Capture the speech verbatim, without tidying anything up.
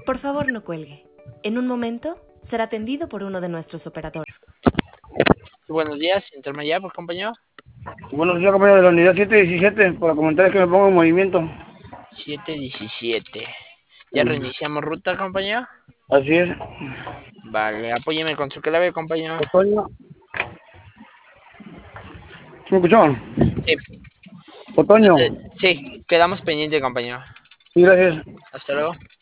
Por favor, no cuelgue. En un momento será atendido por uno de nuestros operadores. Buenos días, intermediario, por compañero. Buenos días, compañero de la unidad siete diecisiete, para comentarles que me pongo en movimiento. siete diecisiete. Ya reiniciamos ruta, compañero. Así es. Vale, apóyeme con su clave, compañero. Otoño. ¿Sí me escuchó? Sí. Otoño. Entonces, sí, quedamos pendiente, compañero. Sí, gracias. Hasta luego.